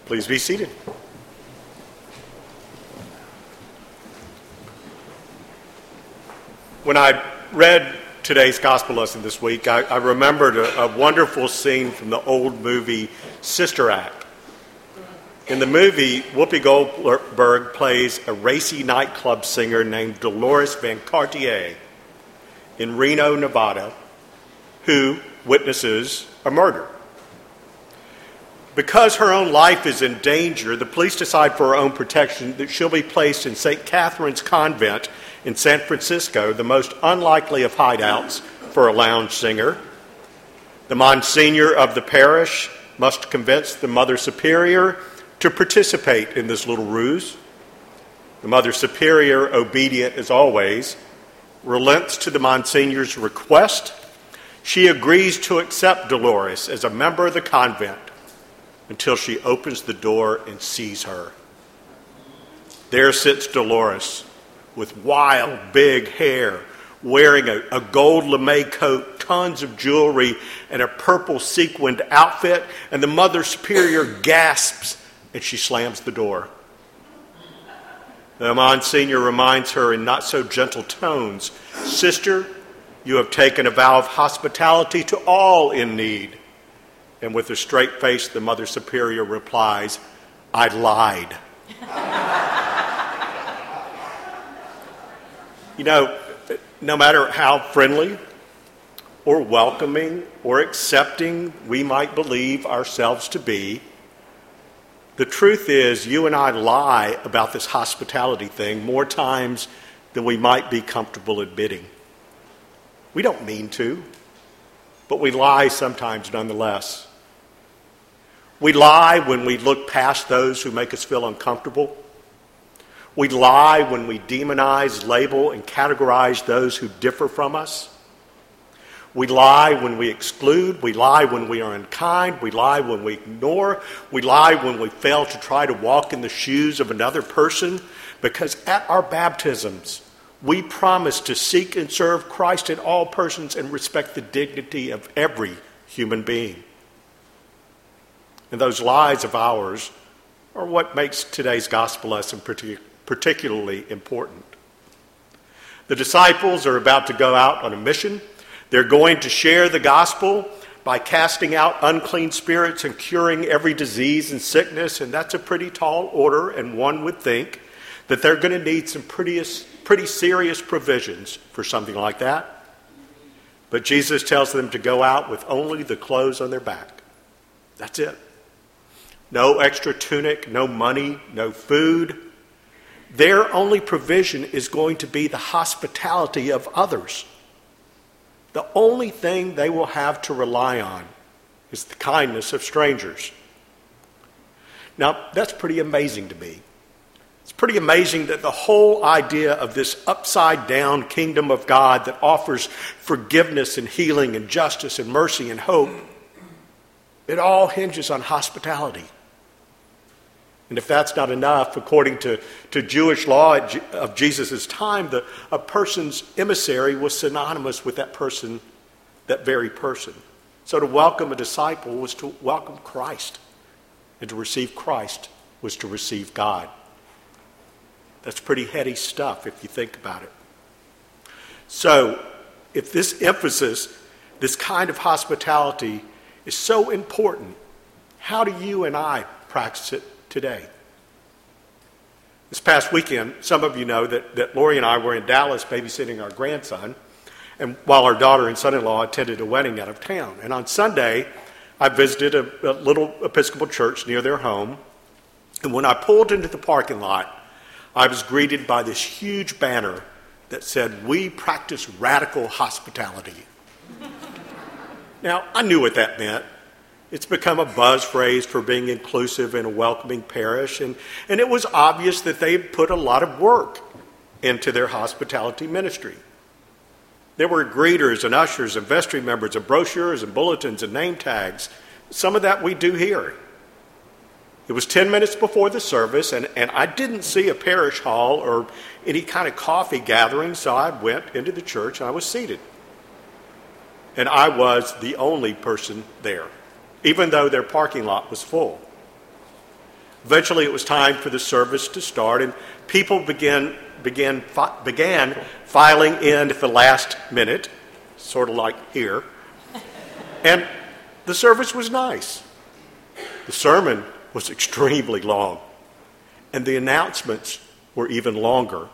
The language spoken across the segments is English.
Please be seated. When I read today's gospel lesson this week, I remembered a wonderful scene from the old movie Sister Act. In the movie, Whoopi Goldberg plays a racy nightclub singer named Dolores Van Cartier in Reno, Nevada, who witnesses a murder. Because her own life is in danger, the police decide for her own protection that she'll be placed in St. Catherine's Convent in San Francisco, the most unlikely of hideouts for a lounge singer. The Monsignor of the parish must convince the Mother Superior to participate in this little ruse. The Mother Superior, obedient as always, relents to the Monsignor's request. She agrees to accept Dolores as a member of the convent until she opens the door and sees her. There sits Dolores with wild, big hair, wearing a gold lame coat, tons of jewelry, and a purple sequined outfit, and the Mother Superior gasps and she slams the door. The Monsignor reminds her in not so gentle tones, "Sister, you have taken a vow of hospitality to all in need." And with a straight face, the Mother Superior replies, "I lied." You know, no matter how friendly or welcoming or accepting we might believe ourselves to be, the truth is you and I lie about this hospitality thing more times than we might be comfortable admitting. We don't mean to, but we lie sometimes nonetheless. We lie when we look past those who make us feel uncomfortable. We lie when we demonize, label, and categorize those who differ from us. We lie when we exclude. We lie when we are unkind. We lie when we ignore. We lie when we fail to try to walk in the shoes of another person, because at our baptisms, we promise to seek and serve Christ in all persons and respect the dignity of every human being. And those lies of ours are what makes today's gospel lesson particularly important. The disciples are about to go out on a mission. They're going to share the gospel by casting out unclean spirits and curing every disease and sickness, and that's a pretty tall order, and one would think that they're going to need some pretty serious provisions for something like that. But Jesus tells them to go out with only the clothes on their back. That's it. No extra tunic, no money, no food. Their only provision is going to be the hospitality of others. The only thing they will have to rely on is the kindness of strangers. Now, that's pretty amazing to me. It's pretty amazing that the whole idea of this upside-down kingdom of God that offers forgiveness and healing and justice and mercy and hope, it all hinges on hospitality. And if that's not enough, according to Jewish law of Jesus' time, a person's emissary was synonymous with that person, that very person. So to welcome a disciple was to welcome Christ. And to receive Christ was to receive God. That's pretty heady stuff if you think about it. So if this emphasis, this kind of hospitality is so important, how do you and I practice it today? This past weekend, some of you know that Lori and I were in Dallas babysitting our grandson, and while our daughter and son-in-law attended a wedding out of town. And on Sunday, I visited a little Episcopal church near their home, and when I pulled into the parking lot, I was greeted by this huge banner that said, "We practice radical hospitality." Now, I knew what that meant. It's become a buzz phrase for being inclusive in a welcoming parish, and it was obvious that they put a lot of work into their hospitality ministry. There were greeters and ushers and vestry members and brochures and bulletins and name tags. Some of that we do here. It was 10 minutes before the service, and I didn't see a parish hall or any kind of coffee gathering, so I went into the church and I was seated. And I was the only person there, even though their parking lot was full. Eventually, it was time for the service to start, and people began filing in at the last minute, sort of like here. And the service was nice. The sermon was extremely long, and the announcements were even longer.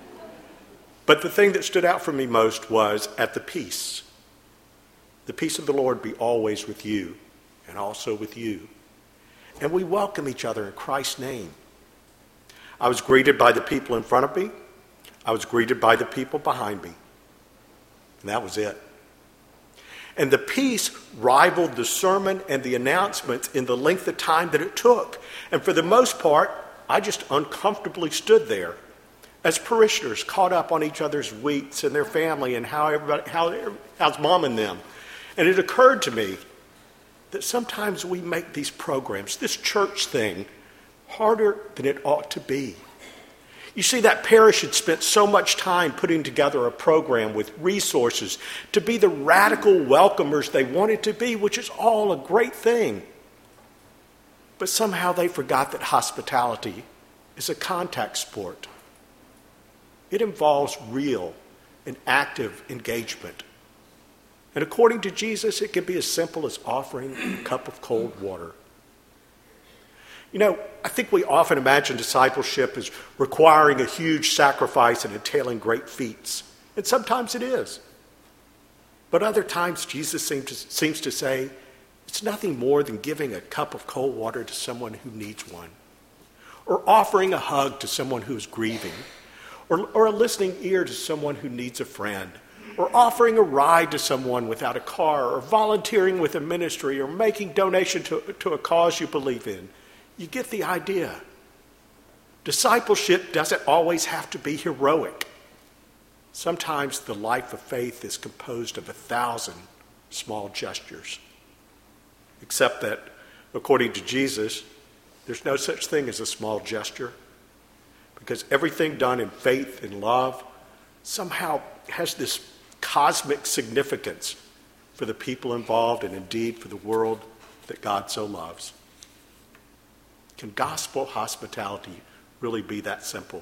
But the thing that stood out for me most was at the peace. The peace of the Lord be always with you, and also with you. And we welcome each other in Christ's name. I was greeted by the people in front of me. I was greeted by the people behind me. And that was it. And the peace rivaled the sermon and the announcements in the length of time that it took. And for the most part, I just uncomfortably stood there as parishioners caught up on each other's weeks and their family and how's mom and them. And it occurred to me that sometimes we make these programs, this church thing, harder than it ought to be. You see, that parish had spent so much time putting together a program with resources to be the radical welcomers they wanted to be, which is all a great thing. But somehow they forgot that hospitality is a contact sport. It involves real and active engagement. And according to Jesus, it can be as simple as offering a cup of cold water. You know, I think we often imagine discipleship as requiring a huge sacrifice and entailing great feats. And sometimes it is. But other times, Jesus seems to say, it's nothing more than giving a cup of cold water to someone who needs one, or offering a hug to someone who is grieving, or a listening ear to someone who needs a friend, or offering a ride to someone without a car, or volunteering with a ministry, or making donation to a cause you believe in. You get the idea. Discipleship doesn't always have to be heroic. Sometimes the life of faith is composed of 1,000 small gestures. Except that, according to Jesus, there's no such thing as a small gesture, because everything done in faith and love somehow has this cosmic significance for the people involved and indeed for the world that God so loves. Can gospel hospitality really be that simple?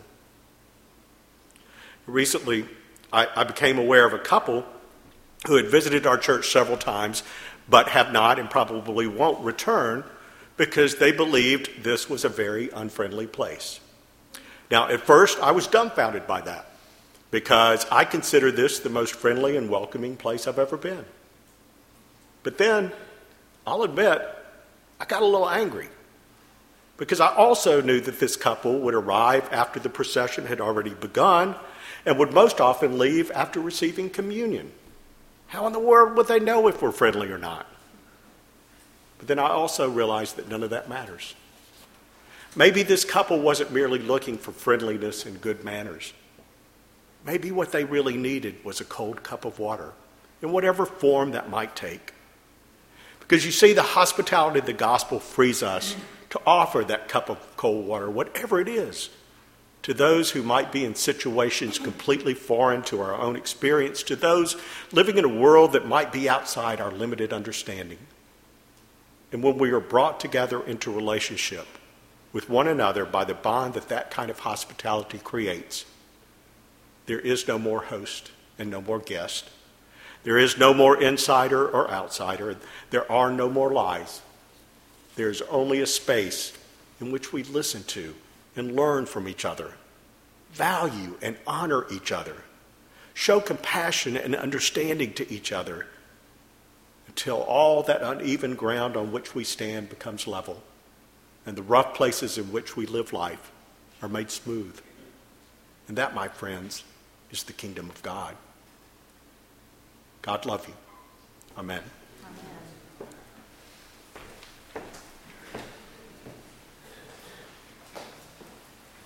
Recently, I became aware of a couple who had visited our church several times but have not and probably won't return because they believed this was a very unfriendly place. Now, at first, I was dumbfounded by that because I consider this the most friendly and welcoming place I've ever been. But then, I'll admit, I got a little angry because I also knew that this couple would arrive after the procession had already begun and would most often leave after receiving communion. How in the world would they know if we're friendly or not? But then I also realized that none of that matters. Maybe this couple wasn't merely looking for friendliness and good manners. Maybe what they really needed was a cold cup of water, in whatever form that might take. Because you see, the hospitality of the gospel frees us to offer that cup of cold water, whatever it is, to those who might be in situations completely foreign to our own experience, to those living in a world that might be outside our limited understanding. And when we are brought together into relationship with one another by the bond that kind of hospitality creates, there is no more host and no more guest. There is no more insider or outsider. There are no more lies. There's only a space in which we listen to and learn from each other, value and honor each other, show compassion and understanding to each other until all that uneven ground on which we stand becomes level and the rough places in which we live life are made smooth. And that, my friends, is the kingdom of God. God love you. Amen.